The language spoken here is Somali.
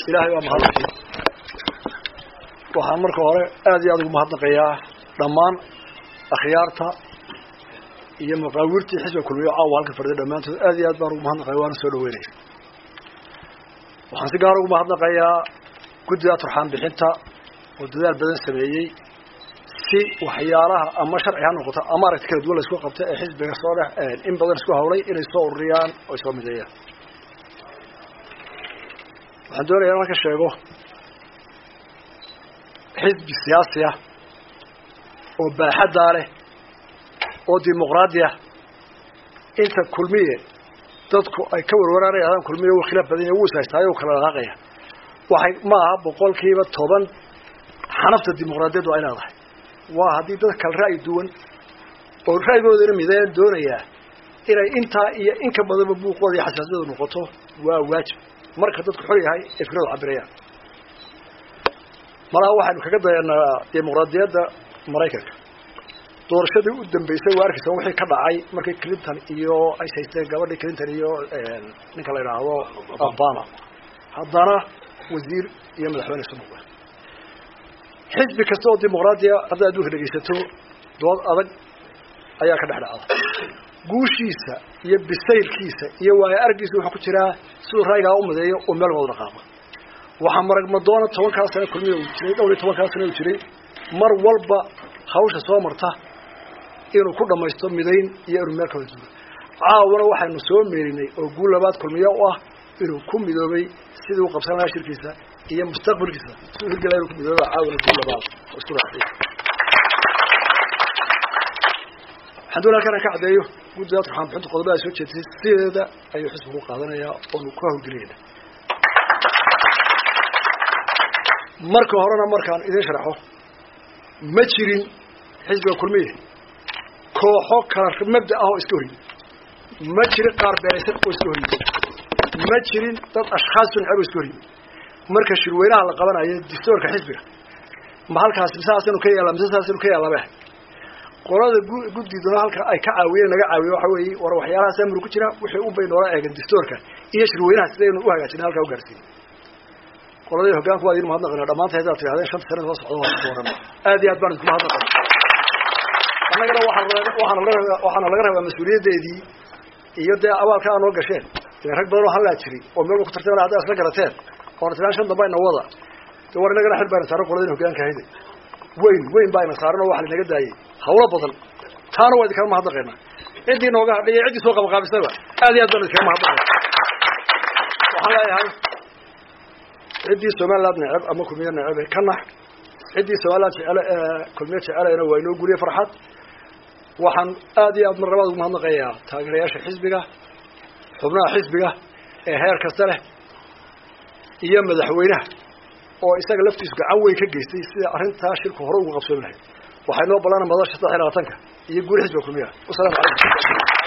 إلهي ومهدقين waxaan marka hore aad iyo aad ugu mahadnaqayaa dhammaan akhyaarta iyo maqaawirtii xisbiga kulmiye oo halka fadhiya dhamaantood aad iyo aad baan ugu mahadnaqayaa waan soo dhaweynay waxaan si gaar ah ugu mahadnaqayaa guddiga turxaan bixinta oo dadaal badan sameeyay si waxyaalaha ama sharci ha noqoto ama aragti kala duwan la isku qabtay ee xisbiga soo dhex in badan isku hawlay inay soo ururiyaan oo soo mideeyaan waxaan doonayaa inaan ka sheego حزب سياسي وباحد له وديمقراطية انت كلمية تذكر اي كور وراني هذا كلمية وخلاف بدين يوسع يستعيو وكلا غاقية وحي ما بقول كيبة طبعا حنفت الديمقراطية دو اين هذا وهذه تذكر الرأي دون والرأي دون ميدان دون اياه إلى انت انك بدل ببوق وضي حساسية نقطه وواجب مركز تذكر حرية هاي افراد عبرية malaha waxaanu kaga dayanaa dimuqraadiyadda Mareykanka doorashadii u dambeysay waa arkaysan wixii ka dhacay markii Clinton iyo ay haysteen gabadhii Clinton iyo ninka la yiraahdo Obama haddana wasiir iyo madaxweyne Soomaaliya xisbi kasta oo dimuqraadiya hadda adduunka dhageysato dood adag ayaa ka dhexdhacda guushiisa iyo bisaylkiisa iyo waaya argiisa waxa ku jira sidoo rayga u madeeyo oo meel wada qaabo waxaan marag madoona 10 sano kulmiye uu jiray dhowr 10 sano uu jiray mar walba hawsha soo marta inuu ku dhamaysto midayn iyo urmeel kala duwan caawna waxaanu soo meerinay oo guul labaad kulmiye u ah inuu ku midoobay sidii uu qabsan lahaa shirkiisa iyo mustaqbalkiisa sidoo hirgalay inuu ku midoobay caawna guul labaad oo isku raacay haduna kana ka cadeeyo guddiga turxaan bixinta qodobada soo jeedisay sideeda ayuu xisbigu qaadanaya oo uu ku hawlgelinaya marka horena markaan idin sharaxo ma jirin xisbiga kulmiye kooxo kala mabda ah oo iska horiyay ma jirin qaar beeraysan oo iska horiyay ma jirin dad ashxaas oo iska horiyay marka shirweynaha la qabanayo dastuurka xisbiga ma halkaas misaasanu ka yeelan misaasanu ka yeelaba qolada guddiga halka ay ka caawiyeen naga caawiyo waxa weeye war waxyaalaha samir ku jira wixii u baynoola eegan dastuurka iyo shirweynaha sidaynu u hagaajinay halka u gaarsiin qoladii hoggaanku waa idin mahadnaqina dhamaantii hadda tirahdeen 5 sano soo socdo waa dooran aad iyo aad baan isku mahadnaqay anagana waxaan laga rabaa mas'uuliyadeedii iyo dee abaalka aan oo gasheen in rag badan oo hal la jiray oo meel ku tartamay hadda isla garateen oo tiraan shan dambayna wada de war inaga xil baan saaran qoladii hoggaanka hayday weyn baa ina saaran oo wax laga daayay hawlo badan taana waa idin mahadnaqayna cidii nooga hadhay cidii soo qabqaabisaba aad iyo aad baan isku mahadnaqay waxaan leeyahay عدي سومالاد نعب أما كمية نعب كنح عدي سوالات على كمية على أنا وينو قولي فرحات وحن آدي أضمن رباط مهنقيا تاجرياش حزبك حبنا حزبك هير كسره أيام مدحوينه أو إستقل لفتيس قعوي كجيستي أرنت تاشر كهرو وقصوا منه وحنو بلنا مضاش تطهير عطنك يقول حزبك كمية والسلام عليكم